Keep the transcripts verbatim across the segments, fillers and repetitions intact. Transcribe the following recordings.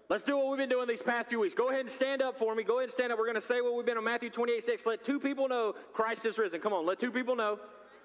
Let's do what we've been doing these past few weeks. Go ahead and stand up for me. Go ahead and stand up. We're going to say what we've been on Matthew twenty-eight six. Let two people know Christ is risen. Come on, let two people know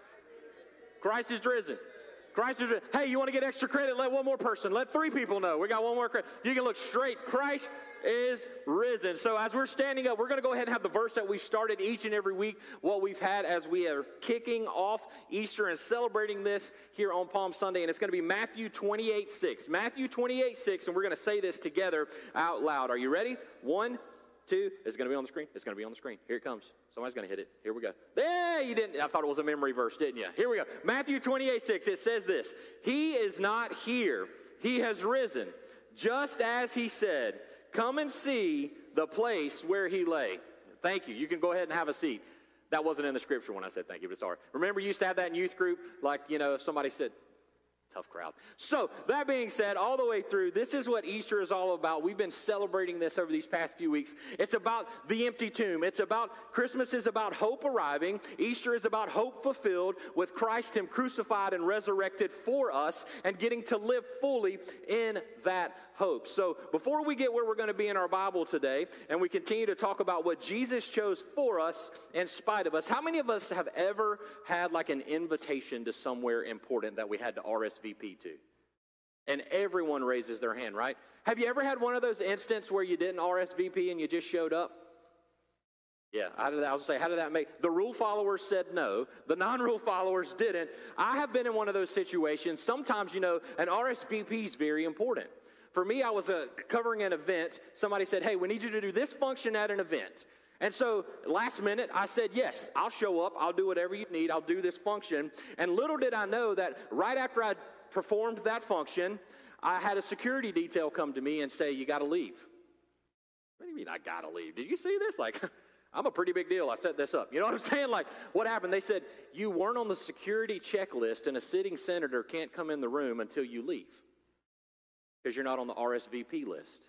Christ is risen. Christ is risen. Hey, you want to get extra credit? Let one more person. Let three people know. We got one more credit. You can look straight. Christ is risen. So as we're standing up, we're going to go ahead and have the verse that we started each and every week, what we've had as we are kicking off Easter and celebrating this here on Palm Sunday. And it's going to be Matthew twenty-eight six. Matthew twenty-eight six, and we're going to say this together out loud. Are you ready? One, two. It's going to be on the screen. It's going to be on the screen. Here it comes. Somebody's going to hit it. Here we go. There, you didn't. I thought it was a memory verse, didn't you? Here we go. Matthew twenty-eight six. It says this. He is not here. He has risen, just as he said. Come and see the place where he lay. Thank you. You can go ahead and have a seat. That wasn't in the scripture when I said thank you, but sorry. Remember, you used to have that in youth group? Like, you know, if somebody said, tough crowd. So, that being said, all the way through, this is what Easter is all about. We've been celebrating this over these past few weeks. It's about the empty tomb. It's about, Christmas is about hope arriving. Easter is about hope fulfilled with Christ, him crucified and resurrected for us and getting to live fully in that hope. So, before we get where we're going to be in our Bible today, and we continue to talk about what Jesus chose for us in spite of us, how many of us have ever had like an invitation to somewhere important that we had to R S V P to? And everyone raises their hand, right? Have you ever had one of those instances where you didn't R S V P and you just showed up? Yeah, how did that, I was going to say, how did that make, the rule followers said no, the non-rule followers didn't. I have been in one of those situations. Sometimes, you know, an R S V P is very important. For me, I was uh, covering an event. Somebody said, hey, we need you to do this function at an event. And so last minute, I said, yes, I'll show up. I'll do whatever you need. I'll do this function. And little did I know that right after I performed that function, I had a security detail come to me and say, you got to leave. What do you mean I got to leave? Did you see this? Like, I'm a pretty big deal. I set this up. You know what I'm saying? Like, what happened? They said, you weren't on the security checklist and a sitting senator can't come in the room until you leave because you're not on the R S V P list.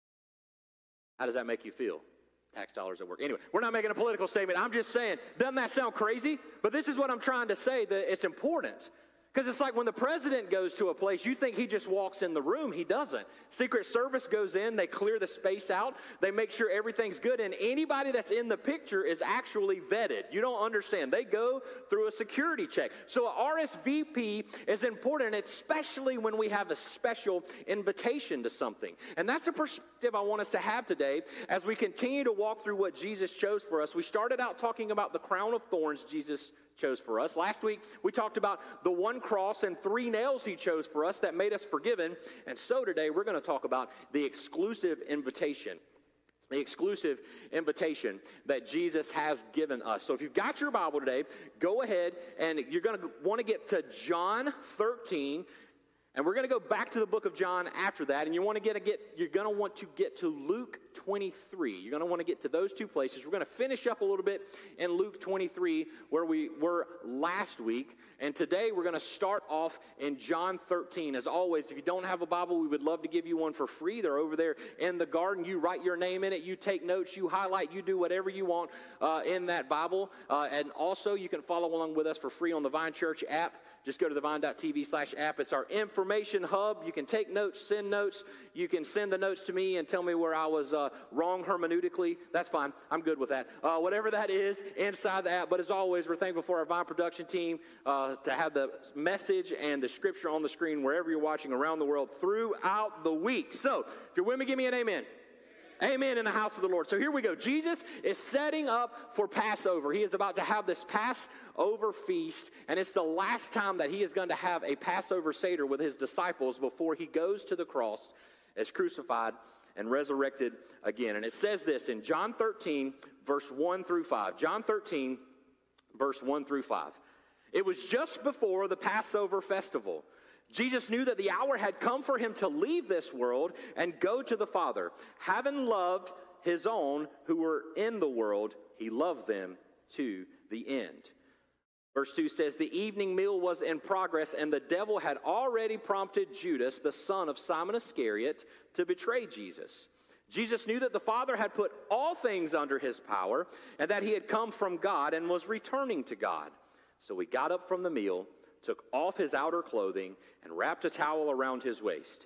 How does that make you feel? Tax dollars at work. Anyway, we're not making a political statement. I'm just saying, doesn't that sound crazy? But this is what I'm trying to say, that it's important. Because it's like when the president goes to a place, you think he just walks in the room. He doesn't. Secret Service goes in, they clear the space out, they make sure everything's good, and anybody that's in the picture is actually vetted. You don't understand. They go through a security check. So a R S V P is important, especially when we have a special invitation to something. And that's the perspective I want us to have today as we continue to walk through what Jesus chose for us. We started out talking about the crown of thorns Jesus chose for us. Last week, we talked about the one cross and three nails he chose for us that made us forgiven. And so today, we're going to talk about the exclusive invitation. The exclusive invitation that Jesus has given us. So if you've got your Bible today, go ahead and you're going to want to get to John thirteen. And we're going to go back to the book of John after that, and you want to get, a get you're going to want to get to Luke twenty-three. You're going to want to get to those two places. We're going to finish up a little bit in Luke twenty-three where we were last week, and today we're going to start off in John thirteen. As always, if you don't have a Bible, we would love to give you one for free. They're over there in the garden. You write your name in it. You take notes. You highlight. You do whatever you want uh, in that Bible. Uh, and also, you can follow along with us for free on the Vine Church app. Just go to the vine.tv slash app. It's our information hub. You can take notes, send notes. You can send the notes to me and tell me where I was uh, wrong hermeneutically. That's fine. I'm good with that. Uh, whatever that is inside the app. But as always, we're thankful for our Vine production team uh, to have the message and the scripture on the screen wherever you're watching around the world throughout the week. So if you're with me, give me an amen. Amen in the house of the Lord. So here we go. Jesus is setting up for Passover. He is about to have this Passover feast, and it's the last time that he is going to have a Passover Seder with his disciples before he goes to the cross as crucified and resurrected again. And it says this in John thirteen, verse one through five. John thirteen, verse one through five. It was just before the Passover festival. Jesus knew that the hour had come for him to leave this world and go to the Father. Having loved his own who were in the world, he loved them to the end. Verse two says, the evening meal was in progress, and the devil had already prompted Judas, the son of Simon Iscariot, to betray Jesus. Jesus knew that the Father had put all things under his power, and that he had come from God and was returning to God. So he got up from the meal, took off his outer clothing, and wrapped a towel around his waist.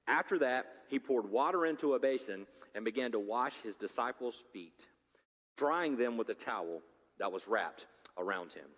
After that, he poured water into a basin and began to wash his disciples' feet, drying them with a towel that was wrapped around him.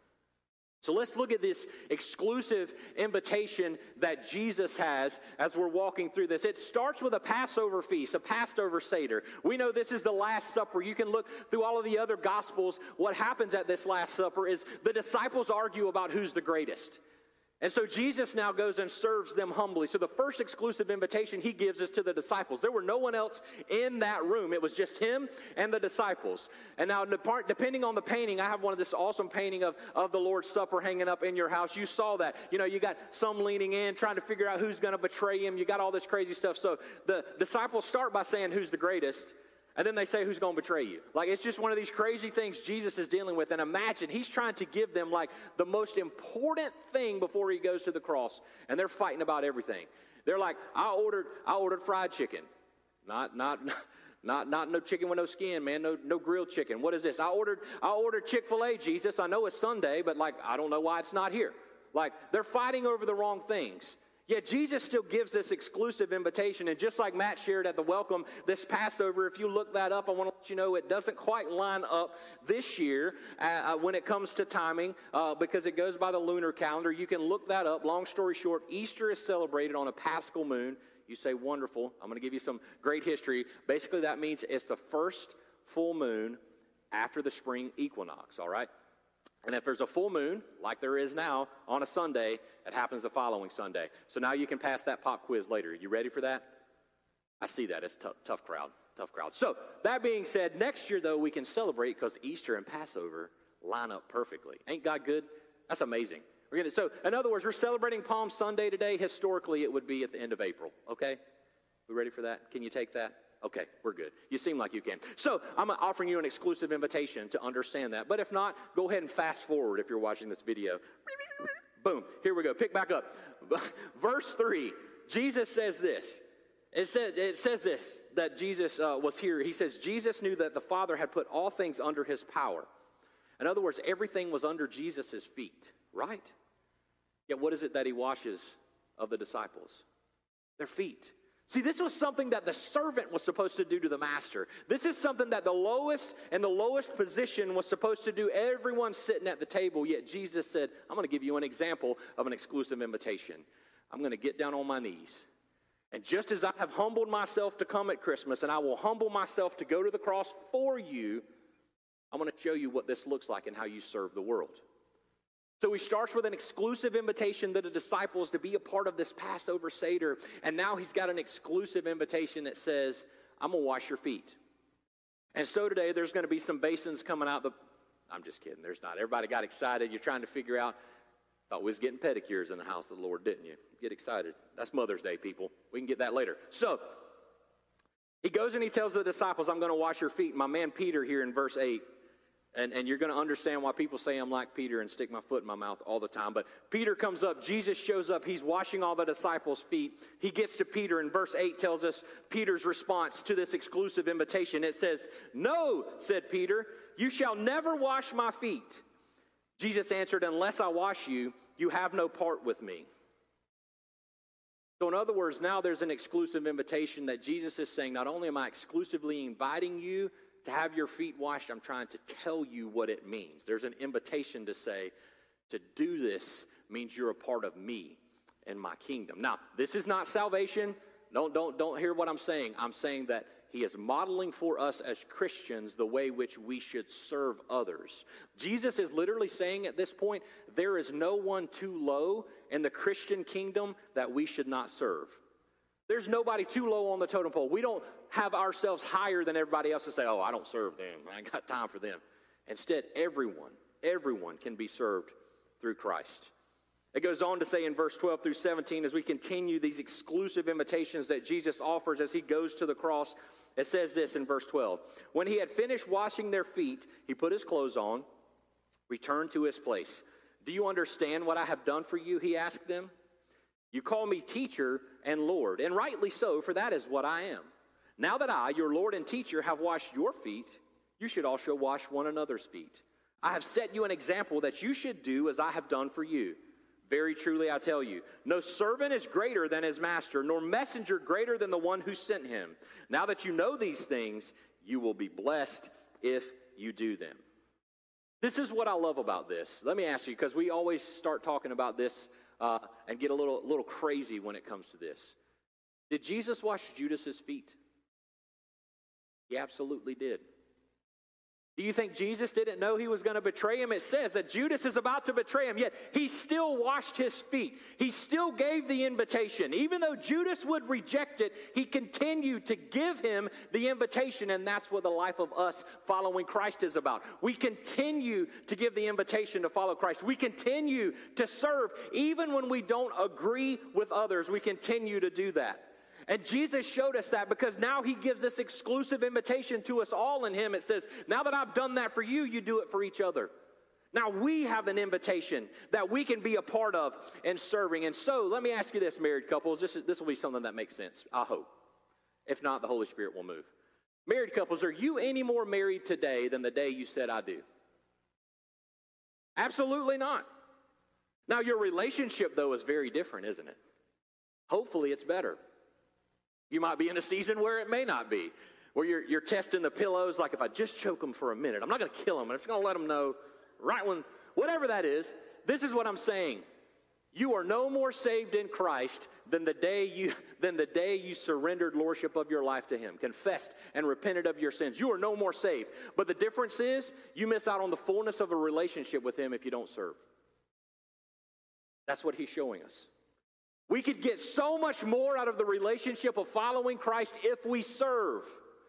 So let's look at this exclusive invitation that Jesus has as we're walking through this. It starts with a Passover feast, a Passover Seder. We know this is the Last Supper. You can look through all of the other Gospels. What happens at this Last Supper is the disciples argue about who's the greatest. And so Jesus now goes and serves them humbly. So the first exclusive invitation he gives is to the disciples. There were no one else in that room. It was just him and the disciples. And now, depending on the painting, I have one of this awesome painting of, of the Lord's Supper hanging up in your house. You saw that. You know, you got some leaning in, trying to figure out who's going to betray him. You got all this crazy stuff. So the disciples start by saying, who's the greatest? And then they say, who's going to betray you? Like, it's just one of these crazy things Jesus is dealing with. And imagine, he's trying to give them, like, the most important thing before he goes to the cross. And they're fighting about everything. They're like, I ordered I ordered fried chicken. Not, not, not, not no chicken with no skin, man. No, no grilled chicken. What is this? I ordered, I ordered Chick-fil-A, Jesus. I know it's Sunday, but, like, I don't know why it's not here. Like, they're fighting over the wrong things. Yet Jesus still gives this exclusive invitation, and just like Matt shared at the welcome, this Passover, if you look that up, I want to let you know it doesn't quite line up this year uh, when it comes to timing uh, because it goes by the lunar calendar. You can look that up. Long story short, Easter is celebrated on a Paschal moon. You say, wonderful. I'm going to give you some great history. Basically, that means it's the first full moon after the spring equinox, all right? And if there's a full moon, like there is now, on a Sunday, it happens the following Sunday. So now you can pass that pop quiz later. You ready for that? I see that. It's a tough, tough crowd. Tough crowd. So that being said, next year, though, we can celebrate because Easter and Passover line up perfectly. Ain't God good? That's amazing. We're gonna, so, in other words, we're celebrating Palm Sunday today. Historically, it would be at the end of April, okay? We ready for that? Can you take that? Okay, we're good. You seem like you can. So I'm offering you an exclusive invitation to understand that. But if not, go ahead and fast forward if you're watching this video. Boom, here we go. Pick back up. Verse three, Jesus says this. It, said, it says this, that Jesus uh, was here. He says, Jesus knew that the Father had put all things under his power. In other words, everything was under Jesus' feet, right? Yet what is it that he washes of the disciples? Their feet. See, this was something that the servant was supposed to do to the master. This is something that the lowest and the lowest position was supposed to do. Everyone sitting at the table, yet Jesus said, I'm going to give you an example of an exclusive invitation. I'm going to get down on my knees. And just as I have humbled myself to come at Christmas, and I will humble myself to go to the cross for you, I'm going to show you what this looks like and how you serve the world. So he starts with an exclusive invitation to the disciples to be a part of this Passover Seder. And now he's got an exclusive invitation that says, I'm going to wash your feet. And so today there's going to be some basins coming out. The, I'm just kidding. There's not. Everybody got excited. You're trying to figure out. Thought we was getting pedicures in the house of the Lord, didn't you? Get excited. That's Mother's Day, people. We can get that later. So he goes and he tells the disciples, I'm going to wash your feet. My man Peter here in verse eight. And, and you're going to understand why people say I'm like Peter and stick my foot in my mouth all the time. But Peter comes up. Jesus shows up. He's washing all the disciples' feet. He gets to Peter, and verse eight tells us Peter's response to this exclusive invitation. It says, no, said Peter, you shall never wash my feet. Jesus answered, unless I wash you, you have no part with me. So in other words, now there's an exclusive invitation that Jesus is saying, not only am I exclusively inviting you to have your feet washed, I'm trying to tell you what it means. There's an invitation to say, to do this means you're a part of me and my kingdom. Now, this is not salvation. Don't, don't, don't hear what I'm saying. I'm saying that he is modeling for us as Christians the way which we should serve others. Jesus is literally saying at this point, there is no one too low in the Christian kingdom that we should not serve. There's nobody too low on the totem pole. We don't have ourselves higher than everybody else to say, oh, I don't serve them. I ain't got time for them. Instead, everyone, everyone can be served through Christ. It goes on to say in verse twelve through seventeen, as we continue these exclusive invitations that Jesus offers as he goes to the cross, it says this in verse twelve. When he had finished washing their feet, he put his clothes on, returned to his place. Do you understand what I have done for you? He asked them. You call me teacher and Lord, and rightly so, for that is what I am. Now that I, your Lord and teacher, have washed your feet, you should also wash one another's feet. I have set you an example that you should do as I have done for you. Very truly I tell you, no servant is greater than his master, nor messenger greater than the one who sent him. Now that you know these things, you will be blessed if you do them. This is what I love about this. Let me ask you, because we always start talking about this uh, and get a little, little crazy when it comes to this. Did Jesus wash Judas's feet? He absolutely did. Do you think Jesus didn't know he was going to betray him? It says that Judas is about to betray him, yet he still washed his feet. He still gave the invitation. Even though Judas would reject it, he continued to give him the invitation, and that's what the life of us following Christ is about. We continue to give the invitation to follow Christ. We continue to serve. Even when we don't agree with others, we continue to do that. And Jesus showed us that because now he gives this exclusive invitation to us all in him. It says, now that I've done that for you, you do it for each other. Now we have an invitation that we can be a part of in serving. And so let me ask you this, married couples. This, is, this will be something that makes sense, I hope. If not, the Holy Spirit will move. Married couples, are you any more married today than the day you said I do? Absolutely not. Now your relationship, though, is very different, isn't it? Hopefully it's better. You might be in a season where it may not be, where you're, you're testing the pillows, like if I just choke them for a minute, I'm not going to kill them, I'm just going to let them know right when, whatever that is. This is what I'm saying. You are no more saved in Christ than the day you, than the day you surrendered lordship of your life to him, confessed and repented of your sins. You are no more saved. But the difference is you miss out on the fullness of a relationship with him if you don't serve. That's what he's showing us. We could get so much more out of the relationship of following Christ if we serve.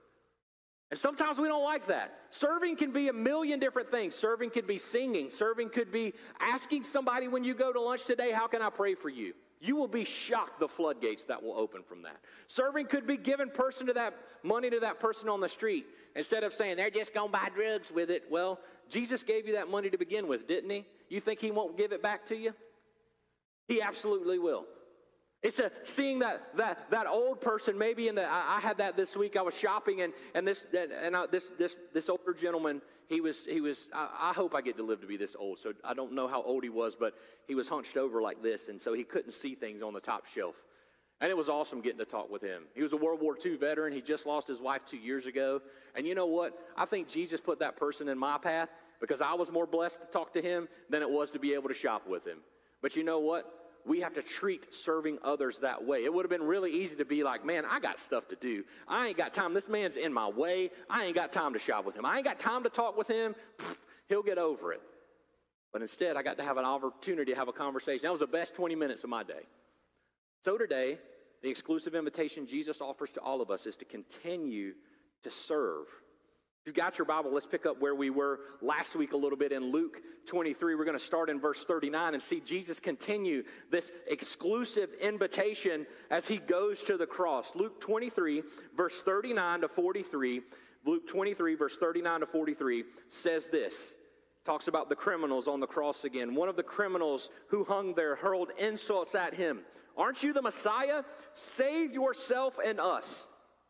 And sometimes we don't like that. Serving can be a million different things. Serving could be singing. Serving could be asking somebody when you go to lunch today, how can I pray for you? You will be shocked the floodgates that will open from that. Serving could be giving person to that money to that person on the street instead of saying they're just going to buy drugs with it. Well, Jesus gave you that money to begin with, didn't he? You think he won't give it back to you? He absolutely will. It's a seeing that that that old person maybe in the I, I had that this week. I was shopping and and this and I, this this this older gentleman. He was he was. I, I hope I get to live to be this old. So I don't know how old he was, but he was hunched over like this, and so he couldn't see things on the top shelf. And it was awesome getting to talk with him. He was a World War Two veteran. He just lost his wife two years ago. And you know what? I think Jesus put that person in my path because I was more blessed to talk to him than it was to be able to shop with him. But you know what? We have to treat serving others that way. It would have been really easy to be like, man, I got stuff to do. I ain't got time. This man's in my way. I ain't got time to shop with him. I ain't got time to talk with him. Pfft, he'll get over it. But instead, I got to have an opportunity to have a conversation. That was the best twenty minutes of my day. So today, the exclusive invitation Jesus offers to all of us is to continue to serve. If you've got your Bible, let's pick up where we were last week a little bit in Luke twenty-three. We're going to start in verse thirty-nine and see Jesus continue this exclusive invitation as he goes to the cross. Luke twenty-three, verse thirty-nine to forty-three. Luke twenty-three, verse thirty-nine to forty-three says this. Talks about the criminals on the cross again. One of the criminals who hung there hurled insults at him. Aren't you the Messiah? Save yourself and us.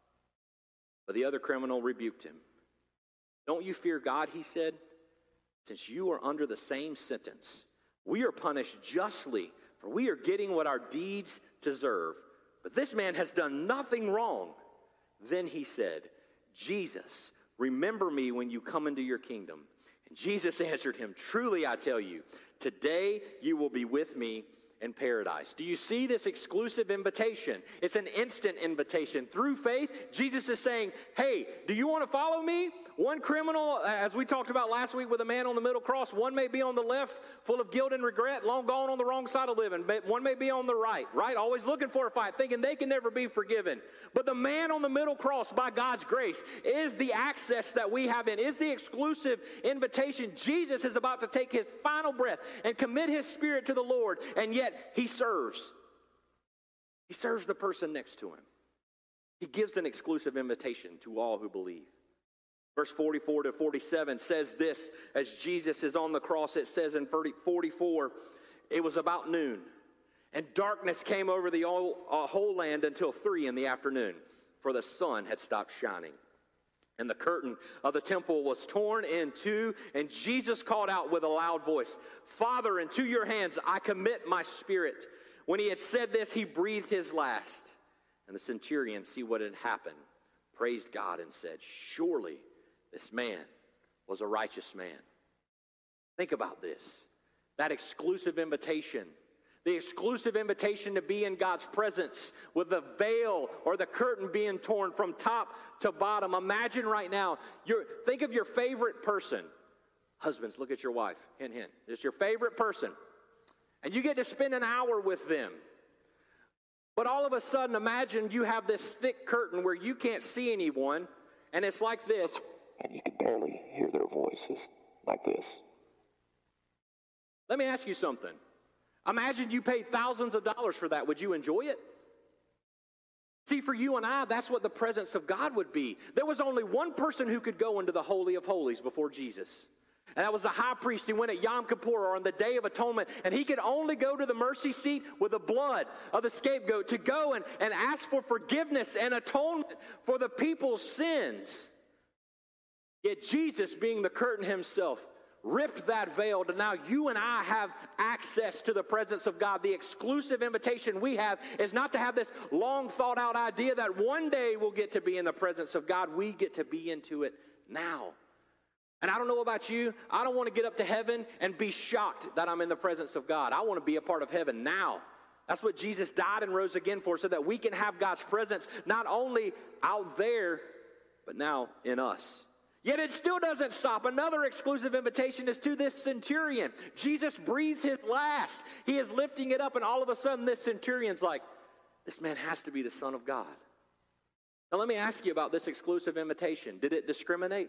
But the other criminal rebuked him. Don't you fear God, he said, since you are under the same sentence. We are punished justly, for we are getting what our deeds deserve. But this man has done nothing wrong. Then he said, Jesus, remember me when you come into your kingdom. And Jesus answered him, truly I tell you, today you will be with me in paradise. Do you see this exclusive invitation? It's an instant invitation. Through faith, Jesus is saying, hey, do you want to follow me? One criminal, as we talked about last week with a man on the middle cross, one may be on the left, full of guilt and regret, long gone on the wrong side of living. But one may be on the right, right? Always looking for a fight, thinking they can never be forgiven. But the man on the middle cross, by God's grace, is the access that we have in, is the exclusive invitation. Jesus is about to take his final breath and commit his spirit to the Lord, and yet he serves. He serves the person next to him. He gives an exclusive invitation to all who believe. Verse forty-four to forty-seven says this, as Jesus is on the cross, it says in forty-four, it was about noon, and darkness came over the whole, uh, whole land until three in the afternoon, for the sun had stopped shining. And the curtain of the temple was torn in two, and Jesus called out with a loud voice, "Father, into your hands I commit my spirit." When he had said this, he breathed his last. And the centurion, see what had happened, praised God and said, "Surely this man was a righteous man." Think about this. That exclusive invitation. The exclusive invitation to be in God's presence with the veil or the curtain being torn from top to bottom. Imagine right now, you're, think of your favorite person. Husbands, look at your wife. Hint, hint. It's your favorite person. And you get to spend an hour with them. But all of a sudden, imagine you have this thick curtain where you can't see anyone, and it's like this. And you can barely hear their voices like this. Let me ask you something. Imagine you paid thousands of dollars for that. Would you enjoy it? See, for you and I, that's what the presence of God would be. There was only one person who could go into the Holy of Holies before Jesus. And that was the high priest. He went at Yom Kippur or on the Day of Atonement, and he could only go to the mercy seat with the blood of the scapegoat to go and, and ask for forgiveness and atonement for the people's sins. Yet Jesus, being the curtain himself, ripped that veil to now you and I have access to the presence of God. The exclusive invitation we have is not to have this long thought out idea that one day we'll get to be in the presence of God. We get to be into it now. And I don't know about you, I don't want to get up to heaven and be shocked that I'm in the presence of God. I want to be a part of heaven now. That's what Jesus died and rose again for, so that we can have God's presence not only out there, but now in us. Yet it still doesn't stop. Another exclusive invitation is to this centurion. Jesus breathes his last. He is lifting it up, and all of a sudden this centurion's like, this man has to be the Son of God. Now let me ask you about this exclusive invitation. Did it discriminate?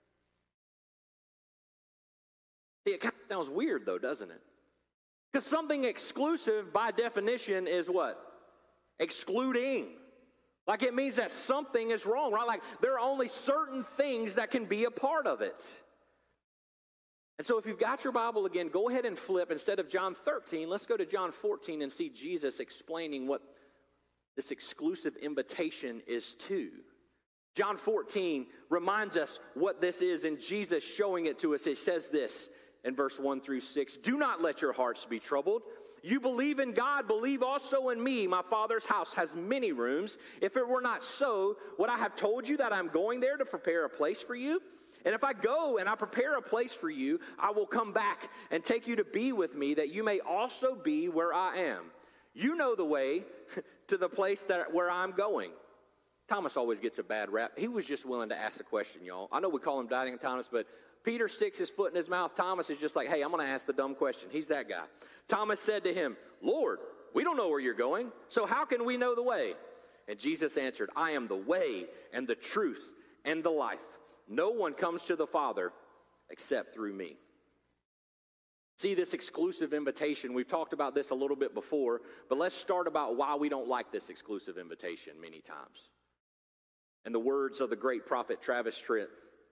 See, it kind of sounds weird though, doesn't it? Because something exclusive by definition is what? Excluding. Like it means that something is wrong, right? Like there are only certain things that can be a part of it. And so if you've got your Bible again, go ahead and flip. Instead of John thirteen, let's go to John fourteen and see Jesus explaining what this exclusive invitation is to. John fourteen reminds us what this is, and Jesus showing it to us. It says this in verse one through six, "Do not let your hearts be troubled. You believe in God, believe also in me. My Father's house has many rooms. If it were not so, would I have told you that I'm going there to prepare a place for you? And if I go and I prepare a place for you, I will come back and take you to be with me, that you may also be where I am. You know the way to the place that where I'm going." Thomas always gets a bad rap. He was just willing to ask the question, y'all. I know we call him Doubting Thomas, but Peter sticks his foot in his mouth. Thomas is just like, hey, I'm going to ask the dumb question. He's that guy. Thomas said to him, "Lord, we don't know where you're going, so how can we know the way?" And Jesus answered, "I am the way and the truth and the life. No one comes to the Father except through me." See, this exclusive invitation, we've talked about this a little bit before, but let's start about why we don't like this exclusive invitation many times. In the words of the great prophet Travis Tritt,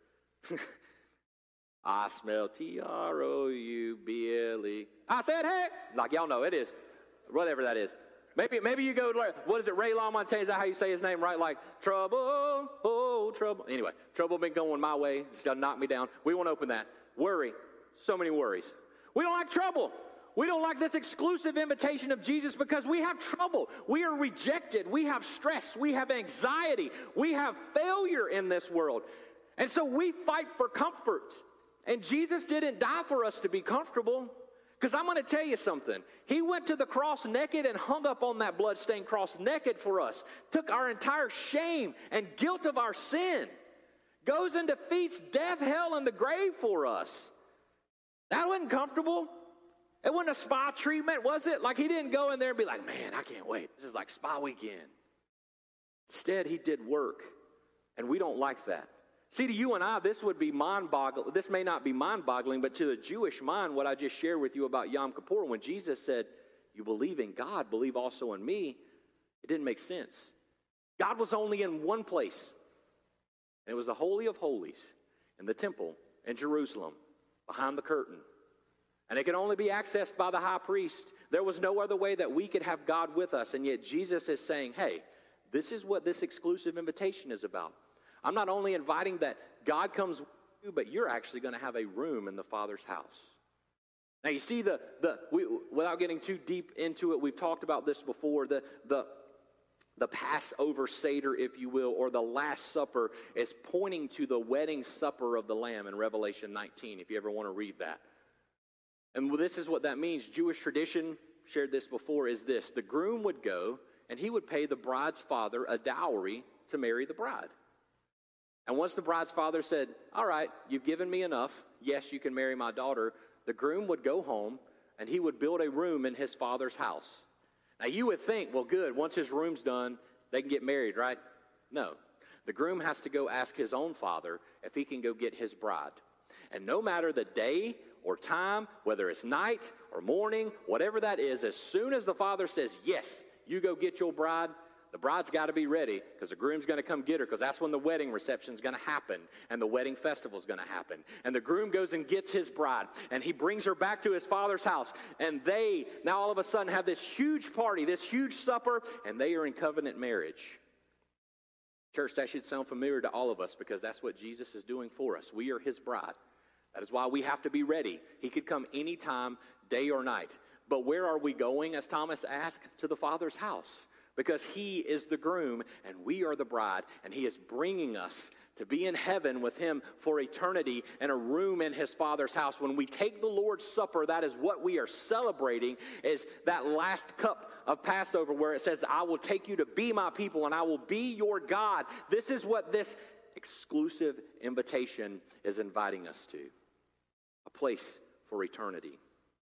I smell T R O U B L E. I said, hey, like y'all know it is, whatever that is. Maybe maybe you go, what is it, Ray LaMontagne, is that how you say his name, right? Like, trouble, oh, trouble. Anyway, trouble been going my way. It's going to knock me down. We won't open that. Worry, so many worries. We don't like trouble. We don't like this exclusive invitation of Jesus because we have trouble. We are rejected. We have stress. We have anxiety. We have failure in this world. And so we fight for comfort. And Jesus didn't die for us to be comfortable. Because I'm going to tell you something. He went to the cross naked and hung up on that bloodstained cross naked for us. Took our entire shame and guilt of our sin. Goes and defeats death, hell, and the grave for us. That wasn't comfortable. It wasn't a spa treatment, was it? Like he didn't go in there and be like, man, I can't wait. This is like spa weekend. Instead, he did work. And we don't like that. See, to you and I, this would be mind-boggling. This may not be mind-boggling, but to the Jewish mind, what I just shared with you about Yom Kippur, when Jesus said, you believe in God, believe also in me, it didn't make sense. God was only in one place, and it was the Holy of Holies in the temple in Jerusalem, behind the curtain. And it could only be accessed by the high priest. There was no other way that we could have God with us, and yet Jesus is saying, hey, this is what this exclusive invitation is about. I'm not only inviting that God comes with you, but you're actually going to have a room in the Father's house. Now, you see, the the we, without getting too deep into it, we've talked about this before, the the The Passover Seder, if you will, or the Last Supper, is pointing to the wedding supper of the Lamb in Revelation nineteen, if you ever want to read that. And this is what that means. Jewish tradition, shared this before, is this. The groom would go, and he would pay the bride's father a dowry to marry the bride. And once the bride's father said, all right, you've given me enough. Yes, you can marry my daughter. The groom would go home, and he would build a room in his father's house. Now, you would think, well, good, once his room's done, they can get married, right? No. The groom has to go ask his own father if he can go get his bride. And no matter the day or time, whether it's night or morning, whatever that is, as soon as the father says, yes, you go get your bride, the bride's got to be ready because the groom's going to come get her, because that's when the wedding reception's going to happen and the wedding festival's going to happen. And the groom goes and gets his bride, and he brings her back to his father's house. And they now all of a sudden have this huge party, this huge supper, and they are in covenant marriage. Church, that should sound familiar to all of us because that's what Jesus is doing for us. We are his bride. That is why we have to be ready. He could come anytime, day or night. But where are we going, as Thomas asked? To the Father's house. Because he is the groom and we are the bride, and he is bringing us to be in heaven with him for eternity and a room in his Father's house. When we take the Lord's Supper, that is what we are celebrating, is that last cup of Passover where it says, I will take you to be my people and I will be your God. This is what this exclusive invitation is inviting us to, a place for eternity.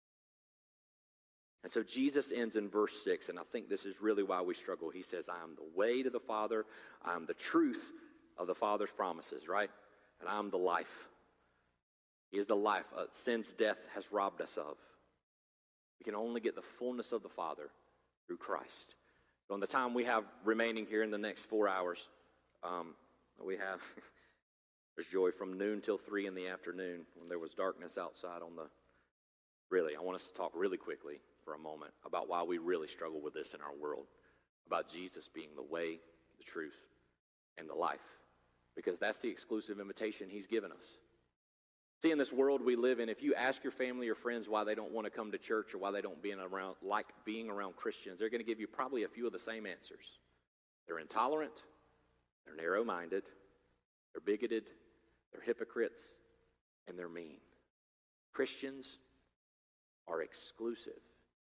And so Jesus ends in verse six, and I think this is really why we struggle. He says, I am the way to the Father. I am the truth of the Father's promises, right? And I am the life. He is the life uh, sin's death has robbed us of. We can only get the fullness of the Father through Christ. So in the time we have remaining here in the next four hours, um, we have, there's joy from noon till three in the afternoon when there was darkness outside on the, really, I want us to talk really quickly for a moment about why we really struggle with this in our world, about Jesus being the way, the truth, and the life, because that's the exclusive invitation he's given us. See, in this world we live in, if you ask your family or friends why they don't want to come to church or why they don't being around, like being around Christians, they're going to give you probably a few of the same answers. They're intolerant, they're narrow-minded, they're bigoted, they're hypocrites, and they're mean. Christians are exclusive.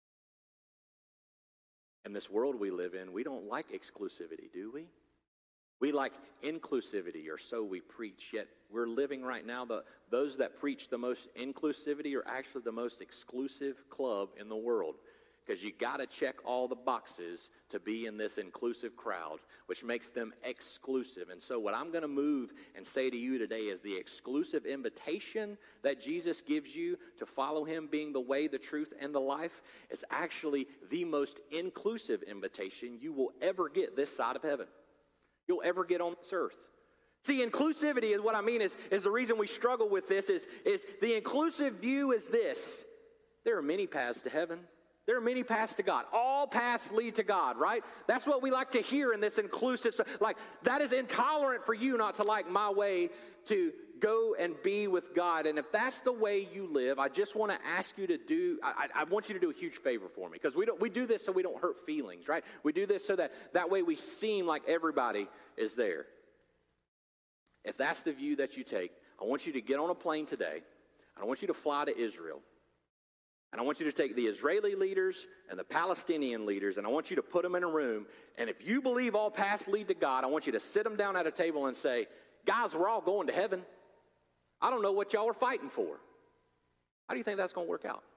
In this world we live in, we don't like exclusivity, do we? We like inclusivity, or so we preach, yet we're living right now, the, those that preach the most inclusivity are actually the most exclusive club in the world, because you got to check all the boxes to be in this inclusive crowd, which makes them exclusive. And so what I'm going to move and say to you today is the exclusive invitation that Jesus gives you to follow him, being the way, the truth, and the life, is actually the most inclusive invitation you will ever get this side of heaven. You'll ever get on this earth. See, inclusivity is what I mean is, is the reason we struggle with this is, is the inclusive view is this. There are many paths to heaven. There are many paths to God. All paths lead to God, right? That's what we like to hear in this inclusive. Like, that is intolerant for you not to like my way to go and be with God. And if that's the way you live, I just want to ask you to do, I, I want you to do a huge favor for me. Because we don't we do this so we don't hurt feelings, right? We do this so that that way we seem like everybody is there. If that's the view that you take, I want you to get on a plane today, and I want you to fly to Israel. And I want you to take the Israeli leaders and the Palestinian leaders, and I want you to put them in a room. And if you believe all paths lead to God, I want you to sit them down at a table and say, guys, we're all going to heaven. I don't know what y'all are fighting for. How do you think that's going to work out?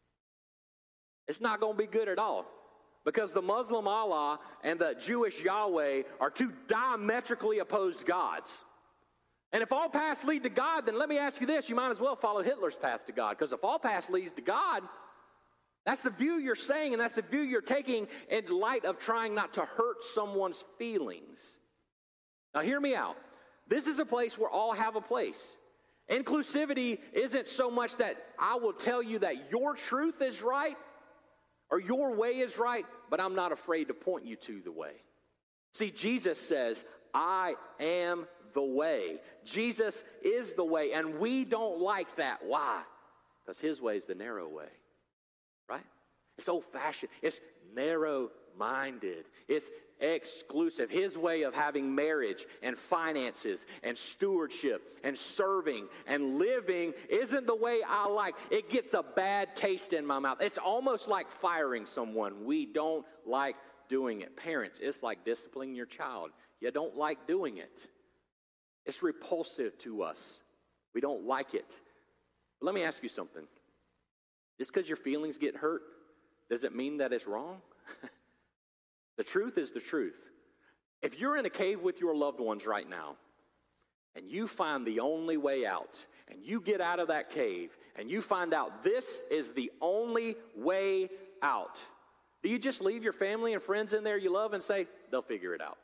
It's not going to be good at all. Because the Muslim Allah and the Jewish Yahweh are two diametrically opposed gods. And if all paths lead to God, then let me ask you this. You might as well follow Hitler's path to God. Because if all paths lead to God, that's the view you're saying, and that's the view you're taking in light of trying not to hurt someone's feelings. Now hear me out. This is a place where all have a place. Inclusivity isn't so much that I will tell you that your truth is right or your way is right, but I'm not afraid to point you to the way. See, Jesus says, I am the way. Jesus is the way, and we don't like that. Why? Because his way is the narrow way, right? It's old-fashioned. It's narrow-minded. It's exclusive. His way of having marriage and finances and stewardship and serving and living isn't the way I like. It gets a bad taste in my mouth. It's almost like firing someone. We don't like doing it. Parents, it's like disciplining your child. You don't like doing it. It's repulsive to us. We don't like it. But let me ask you something. Just because your feelings get hurt, does it mean that it's wrong? The truth is the truth. If you're in a cave with your loved ones right now, and you find the only way out, and you get out of that cave, and you find out this is the only way out, do you just leave your family and friends in there you love and say, they'll figure it out?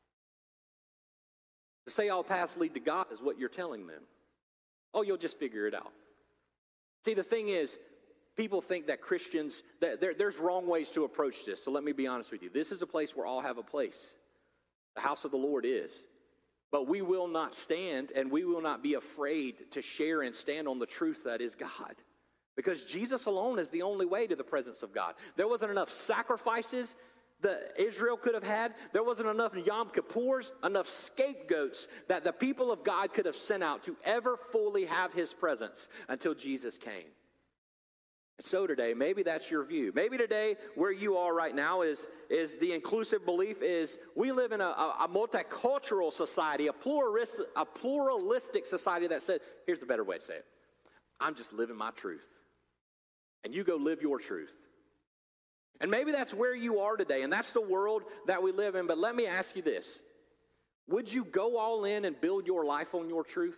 To say all paths lead to God is what you're telling them. Oh, you'll just figure it out. See, the thing is, people think that Christians, that there, there's wrong ways to approach this. So let me be honest with you. This is a place where all have a place. The house of the Lord is. But we will not stand and we will not be afraid to share and stand on the truth that is God. Because Jesus alone is the only way to the presence of God. There wasn't enough sacrifices that Israel could have had. There wasn't enough Yom Kippurs, enough scapegoats that the people of God could have sent out to ever fully have his presence until Jesus came. And so today, maybe that's your view. Maybe today, where you are right now is, is the inclusive belief is we live in a, a, a multicultural society, a pluralistic, a pluralistic society that says, here's the better way to say it, I'm just living my truth. And you go live your truth. And maybe that's where you are today, and that's the world that we live in. But let me ask you this. Would you go all in and build your life on your truth?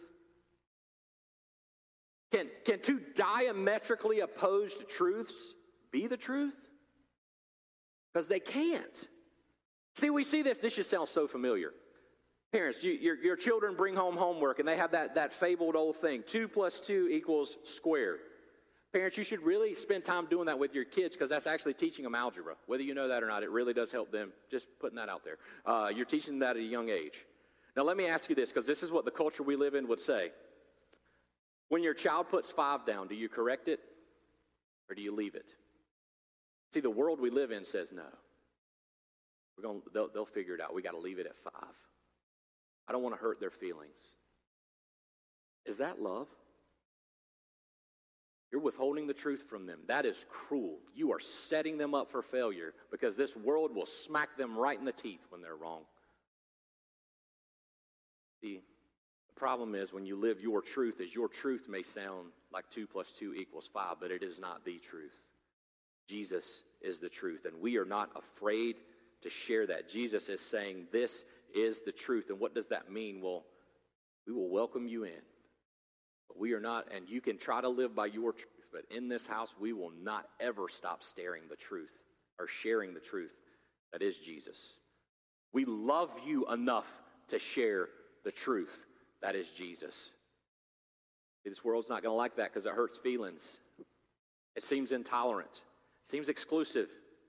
Can, can two diametrically opposed truths be the truth? Because they can't. See, we see this. This just sounds so familiar. Parents, you, your, your children bring home homework, and they have that, that fabled old thing. Two plus two equals squared. Parents, you should really spend time doing that with your kids because that's actually teaching them algebra. Whether you know that or not, it really does help them. Just putting that out there. Uh, you're teaching them that at a young age. Now, let me ask you this because this is what the culture we live in would say. When your child puts five down, do you correct it or do you leave it? See, the world we live in says no. We're going. They'll, they'll figure it out. We got to leave it at five. I don't want to hurt their feelings. Is that love? You're withholding the truth from them. That is cruel. You are setting them up for failure because this world will smack them right in the teeth when they're wrong. See, the problem is when you live your truth, is your truth may sound like two plus two equals five, but it is not the truth. Jesus is the truth, and we are not afraid to share that. Jesus is saying this is the truth, and what does that mean? Well, we will welcome you in. But we are not, and you can try to live by your truth, but in this house, we will not ever stop staring the truth or sharing the truth that is Jesus. We love you enough to share the truth that is Jesus. This world's not going to like that because it hurts feelings. It seems intolerant. It seems exclusive.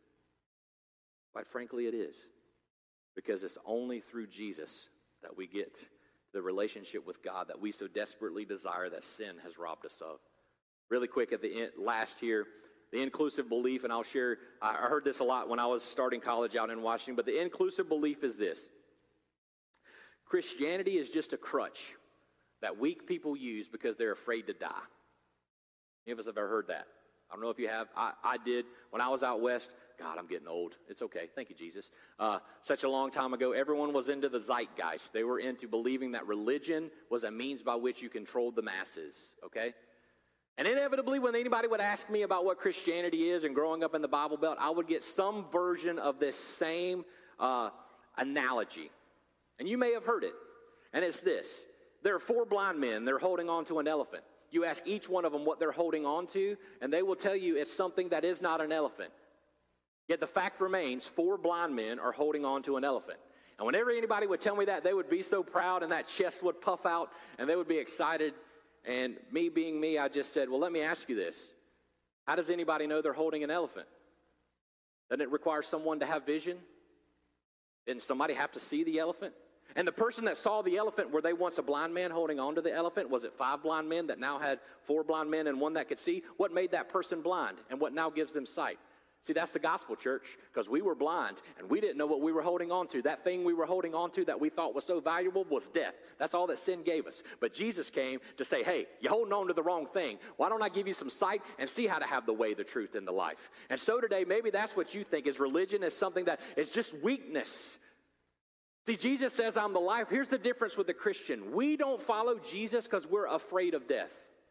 Quite frankly, it is. Because it's only through Jesus that we get the relationship with God that we so desperately desire that sin has robbed us of. Really quick at the end, last here, the inclusive belief, and I'll share, I heard this a lot when I was starting college out in Washington, but the inclusive belief is this. Christianity is just a crutch that weak people use because they're afraid to die. Any of us have ever heard that? I don't know if you have. I, I did. When I was out west, God, I'm getting old. It's okay. Thank you, Jesus. Uh, such a long time ago, everyone was into the zeitgeist. They were into believing that religion was a means by which you controlled the masses, okay? And inevitably, when anybody would ask me about what Christianity is and growing up in the Bible Belt, I would get some version of this same uh, analogy. And you may have heard it. And it's this. There are four blind men. They're holding on to an elephant. You ask each one of them what they're holding on to, and they will tell you it's something that is not an elephant. Yet the fact remains, four blind men are holding on to an elephant. And whenever anybody would tell me that, they would be so proud, and that chest would puff out, and they would be excited. And me being me, I just said, well, let me ask you this. How does anybody know they're holding an elephant? Doesn't it require someone to have vision? Didn't somebody have to see the elephant? And the person that saw the elephant, were they once a blind man holding on to the elephant? Was it five blind men that now had four blind men and one that could see? What made that person blind and what now gives them sight? See, that's the gospel, church, because we were blind and we didn't know what we were holding on to. That thing we were holding on to that we thought was so valuable was death. That's all that sin gave us. But Jesus came to say, hey, you're holding on to the wrong thing. Why don't I give you some sight and see how to have the way, the truth, and the life? And so today, maybe that's what you think is religion, is something that is just weakness. See, Jesus says, I'm the life. Here's the difference with the Christian. We don't follow Jesus because we're afraid of death.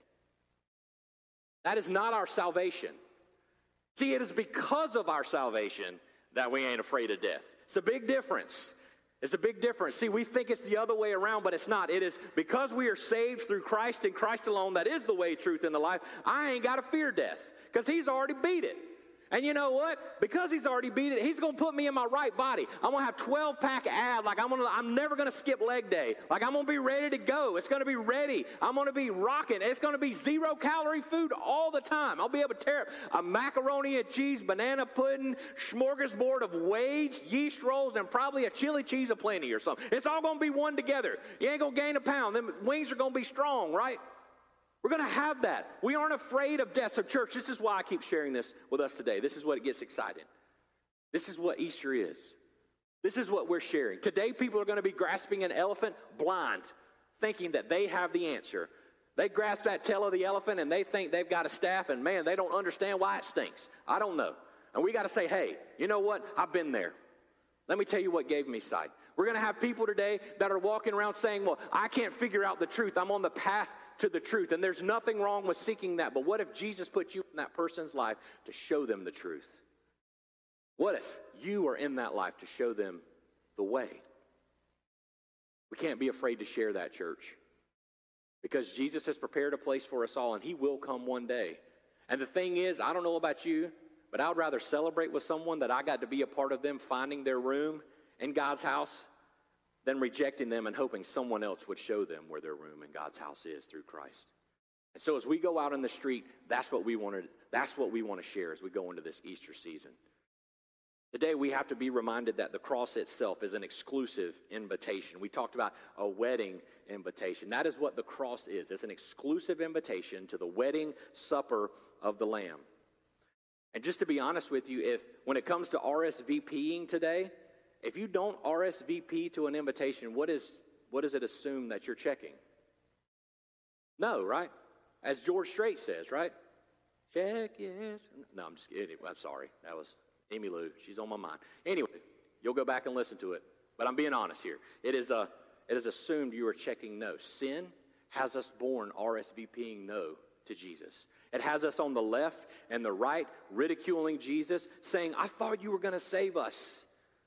That is not our salvation. See, it is because of our salvation that we ain't afraid of death. It's a big difference. It's a big difference. See, we think it's the other way around, but it's not. It is because we are saved through Christ and Christ alone. That is the way, truth, and the life. I ain't got to fear death because he's already beat it. And you know what? Because he's already beat it, he's going to put me in my right body. I'm going to have twelve pack abs. Like I'm, gonna, I'm never going to skip leg day. Like I'm going to be ready to go. It's going to be ready. I'm going to be rocking. It's going to be zero calorie food all the time. I'll be able to tear up a macaroni and cheese, banana pudding, smorgasbord of wades, yeast rolls, and probably a chili cheese aplenty or something. It's all going to be one together. You ain't going to gain a pound. Them wings are going to be strong, right? We're going to have that. We aren't afraid of death. So church, this is why I keep sharing this with us today. This is what gets exciting. This is what Easter is. This is what we're sharing. Today, people are going to be grasping an elephant blind, thinking that they have the answer. They grasp that tail of the elephant and they think they've got a staff, and man, they don't understand why it stinks. I don't know. And we got to say, hey, you know what? I've been there. Let me tell you what gave me sight. We're going to have people today that are walking around saying, well, I can't figure out the truth. I'm on the path to the truth, and there's nothing wrong with seeking that. But what if Jesus put you in that person's life to show them the truth? What if you are in that life to show them the way? We can't be afraid to share that, church, because Jesus has prepared a place for us all, and he will come one day. And the thing is, I don't know about you, but I would rather celebrate with someone that I got to be a part of them finding their room in God's house than rejecting them and hoping someone else would show them where their room in God's house is through Christ. And so as we go out in the street, that's what we want to, that's what we want to share as we go into this Easter season. Today we have to be reminded that the cross itself is an exclusive invitation. We talked about a wedding invitation. That is what the cross is. It's an exclusive invitation to the wedding supper of the Lamb. And just to be honest with you, if when it comes to RSVPing today, if you don't R S V P to an invitation, what is what does it assume that you're checking? No, right? As George Strait says, right? Check yes. No, I'm just kidding. I'm sorry. That was Amy Lou. She's on my mind. Anyway, you'll go back and listen to it. But I'm being honest here. It is a it is assumed you are checking no. Sin has us born RSVPing no to Jesus. It has us on the left and the right ridiculing Jesus, saying, I thought you were going to save us.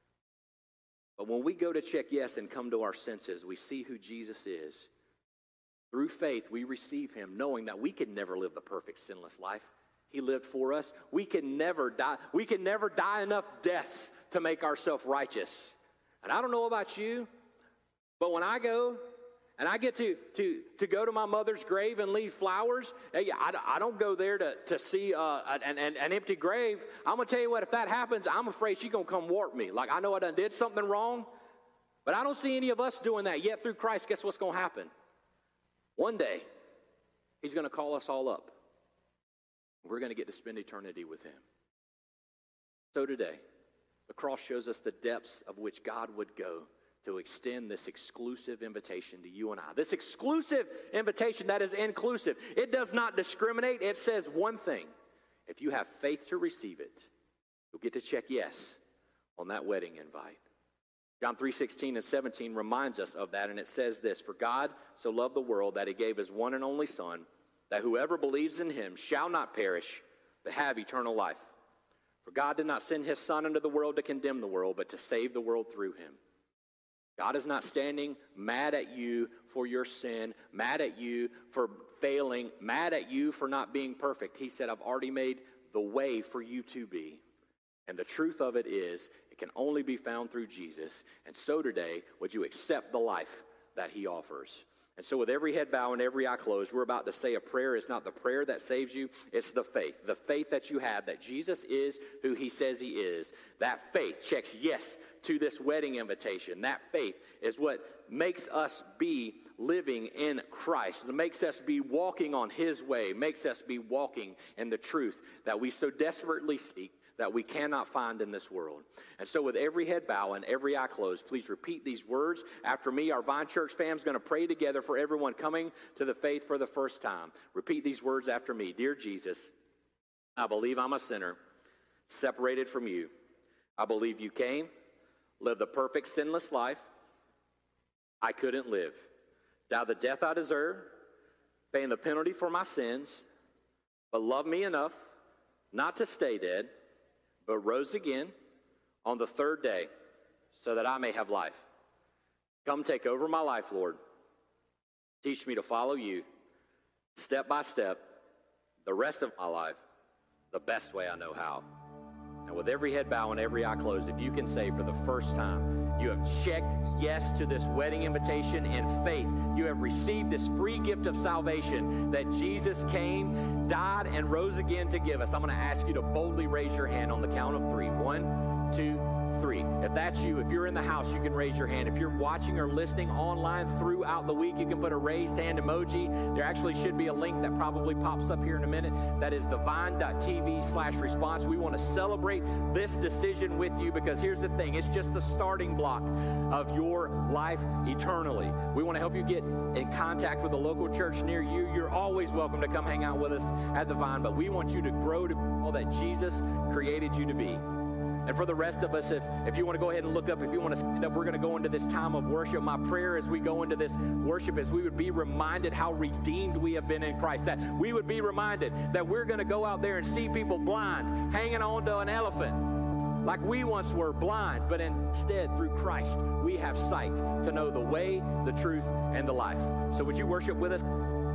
But when we go to check yes and come to our senses, we see who Jesus is. Through faith, we receive him, knowing that we could never live the perfect sinless life he lived for us. We can never die. We can never die enough deaths to make ourselves righteous. And I don't know about you, but when I go and I get to, to, to go to my mother's grave and leave flowers, I, I don't go there to, to see uh, an, an, an empty grave. I'm going to tell you what, if that happens, I'm afraid she's going to come warp me. Like, I know I done did something wrong, but I don't see any of us doing that yet through Christ. Guess what's going to happen? One day, he's going to call us all up. We're going to get to spend eternity with him. So today, the cross shows us the depths of which God would go to extend this exclusive invitation to you and I. This exclusive invitation that is inclusive. It does not discriminate. It says one thing. If you have faith to receive it, you'll get to check yes on that wedding invite. John three sixteen and seventeen reminds us of that, and it says this, for God so loved the world that he gave his one and only Son, that whoever believes in him shall not perish, but have eternal life. For God did not send his Son into the world to condemn the world, but to save the world through him. God is not standing mad at you for your sin, mad at you for failing, mad at you for not being perfect. He said, I've already made the way for you to be. And the truth of it is, it can only be found through Jesus. And so today, would you accept the life that he offers? And so with every head bowed and every eye closed, we're about to say a prayer. It's not the prayer that saves you. It's the faith. The faith that you have that Jesus is who he says he is. That faith checks yes to this wedding invitation. That faith is what makes us be living in Christ. It makes us be walking on his way. Makes us be walking in the truth that we so desperately seek, that we cannot find in this world. And so with every head bowed and every eye closed, please repeat these words after me. Our Vine Church fam is going to pray together for everyone coming to the faith for the first time. Repeat these words after me. Dear Jesus, I believe I'm a sinner, separated from you. I believe you came, lived the perfect sinless life I couldn't live, died the death I deserve, paying the penalty for my sins, but loved me enough not to stay dead, but rose again on the third day so that I may have life. Come take over my life, Lord. Teach me to follow you step by step the rest of my life the best way I know how. And with every head bowed and every eye closed, if you can say for the first time, you have checked yes to this wedding invitation in faith. You have received this free gift of salvation that Jesus came, died, and rose again to give us. I'm going to ask you to boldly raise your hand on the count of three. One, two, three. If that's you, if you're in the house, you can raise your hand. If you're watching or listening online throughout the week, you can put a raised hand emoji. There actually should be a link that probably pops up here in a minute. That is thevine.tv slash response. We want to celebrate this decision with you because here's the thing. It's just the starting block of your life eternally. We want to help you get in contact with a local church near you. You're always welcome to come hang out with us at the Vine, but we want you to grow to all that Jesus created you to be. And for the rest of us, if, if you want to go ahead and look up, if you want to stand up, we're going to go into this time of worship. My prayer as we go into this worship is we would be reminded how redeemed we have been in Christ, that we would be reminded that we're going to go out there and see people blind, hanging on to an elephant, like we once were blind, but instead through Christ, we have sight to know the way, the truth, and the life. So would you worship with us?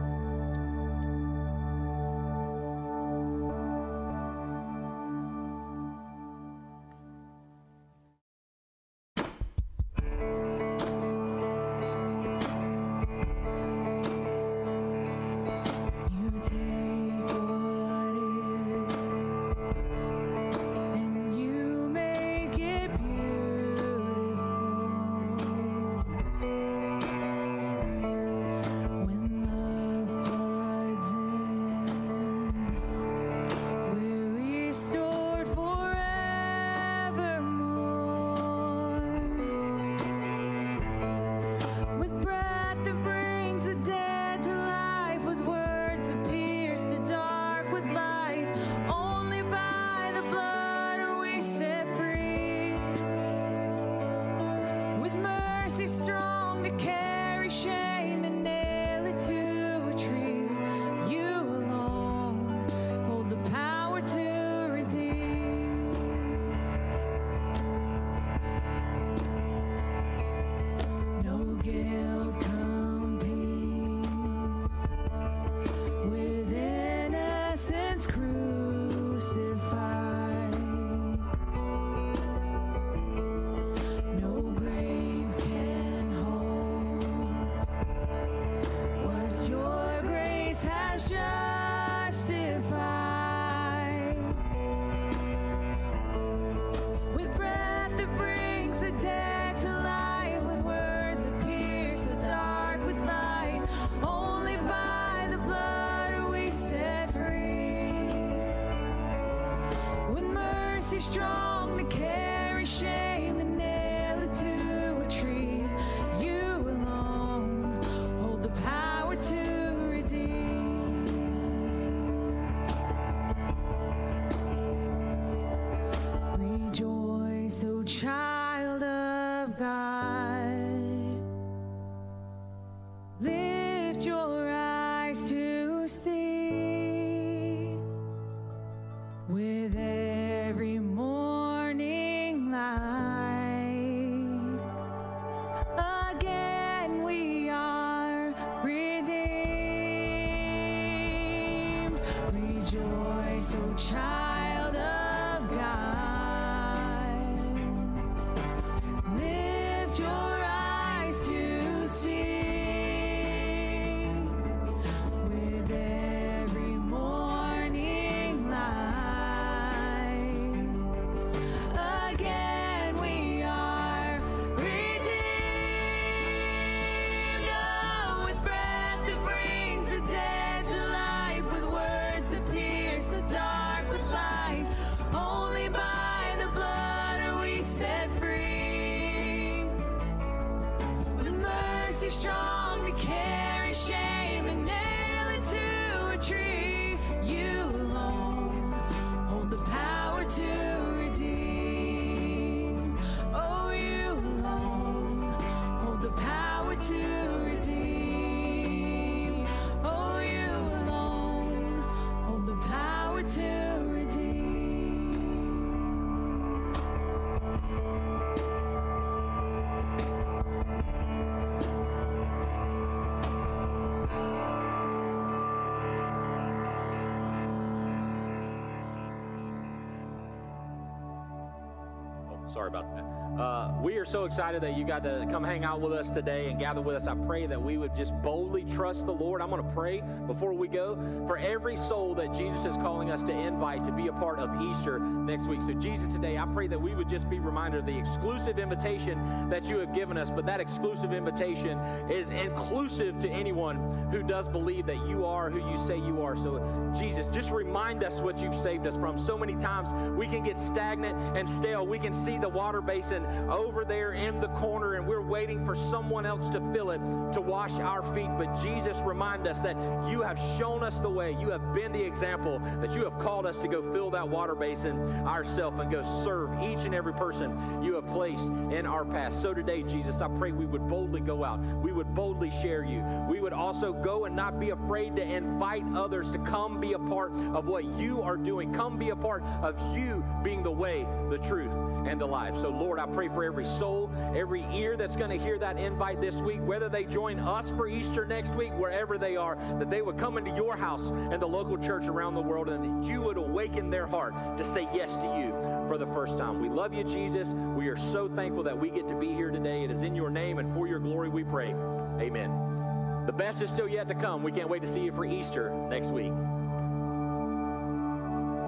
Strong to carry shame and nail it to a tree. You alone hold the power to redeem. Rejoice, O child of God. Lift your eyes to see with every morning light. Again we are redeemed. Rejoice, O child of God. Lift your eyes to see too strong to carry shame and nail it to a tree. You alone hold the power to redeem. Oh, you alone hold the power to redeem. Oh, you alone hold the power to redeem. Sorry about that. Uh, we are so excited that you got to come hang out with us today and gather with us. I pray that we would just boldly trust the Lord. I'm going to pray before we go for every soul that Jesus is calling us to invite to be a part of Easter next week. So Jesus, today, I pray that we would just be reminded of the exclusive invitation that you have given us, but that exclusive invitation is inclusive to anyone who does believe that you are who you say you are. So Jesus, just remind us what you've saved us from. So many times we can get stagnant and stale. We can see the water basin over there in the corner and we're waiting for someone else to fill it to wash our feet. But Jesus, remind us that you have shown us the way. You have been the example, that you have called us to go fill that water basin ourselves and go serve each and every person you have placed in our path. So today, Jesus, I pray we would boldly go out. We would boldly share you. We would also go and not be afraid to invite others to come be a part of what you are doing. Come be a part of you being the way, the truth, and the life. So Lord, I pray for every soul, every ear that's going to hear that invite this week, whether they join us for Easter next week, wherever they are, that they would come into your house and the local church around the world, and that you would awaken their heart to say yes to you for the first time. We love you, Jesus. We are so thankful that we get to be here today. It is in your name and for your glory we pray. Amen. The best is still yet to come. We can't wait to see you for Easter next week.